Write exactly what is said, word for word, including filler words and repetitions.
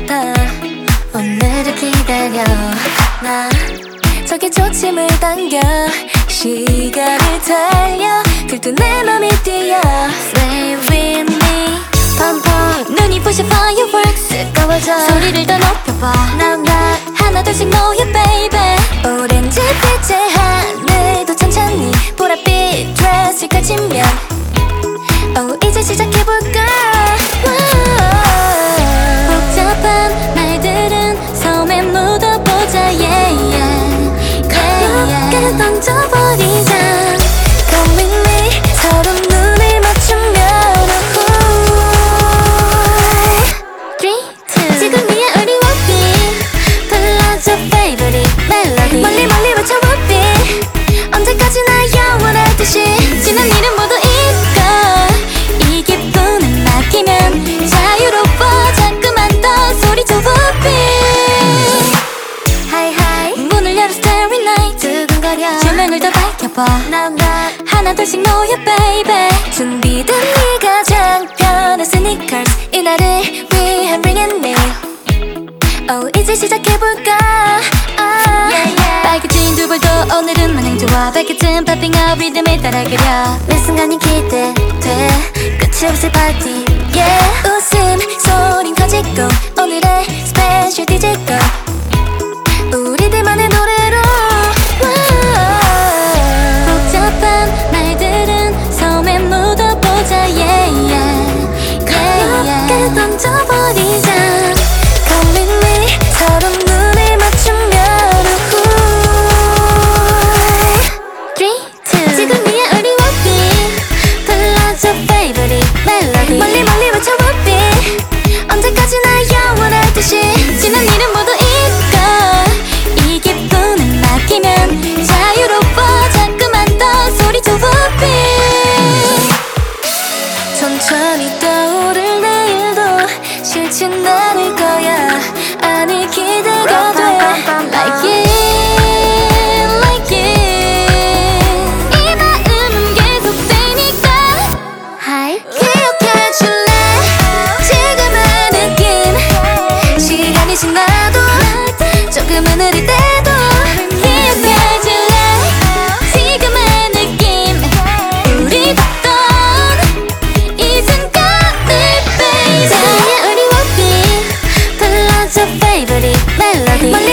같아. 오늘을 기다려. 나 저기 초침을 당겨 시간을 달려 들뜬 내 맘이 뛰어. Stay with me. 펑펑 눈이 부셔 fireworks 뜨거워져. 소리를 더 높여봐. 난 나 하나 둘씩 모여 baby. 오렌지 빛의 하늘도 천천히 보랏빛 드레스를 가지면 oh 이제 시작해볼까. 복잡한 말들은 섬에 묻어보자 yeah yeah 가볍게 던져버리자. Come with me. 서로 눈을 맞추면 three, two 지금이야 우리 워비. 불러줘 favorite melody. 멀리 멀리 외쳐 워비. 언제까지나 영원할 듯이 지난 일은 모두 잊고 이 기분을 맡기면 자유로워. 자꾸만 더 소리쳐 워비. 하이하이 문을 열어 starry night. 두근거려 조명을 더 밝혀봐. 나 나 하나 둘씩 모여 baby. 준비된 네 가장 편한 sneakers 이날을 위한 ring and nail. oh 이제 시작해볼까. ah. yeah, yeah. 빨개진 두 볼도 오늘은 마냥 좋아. 밝게진 popping up 리듬에 따라 그려. 매 순간이 기대돼 끝이 없을 파티 yeah. 웃음 소린 커지고 오늘의 스페셜 디제이가 우리들만의 노래로. 복잡한 말들은 섬에 묻어보자 yeah yeah 가볍게 던져버리자. Come with me. 서로 눈을 맞추면 three, two 지금이야 우리 워비. 불러줘 favorite melody. 멀리 멀리 외쳐 워비. 언제까지나 영원할 듯이 지난 일은 모두 잊고 이 기분을 맡기면 자유로워. 자꾸만 더 소리쳐 워비. 천천히 떠오를 내일도 싫진 않을 거야. 아니 기대가 돼 like it like it. 이 마음은 계속되니까 Hi. 기억해줄래 지금의 느낌. 시간이 지나도 조금은 흐릴 때도 기억해줄래 지금의 느낌. 우리 봤던 이 순간을 baby. 지금이야 우리 워비. 불러줘 favorite melody.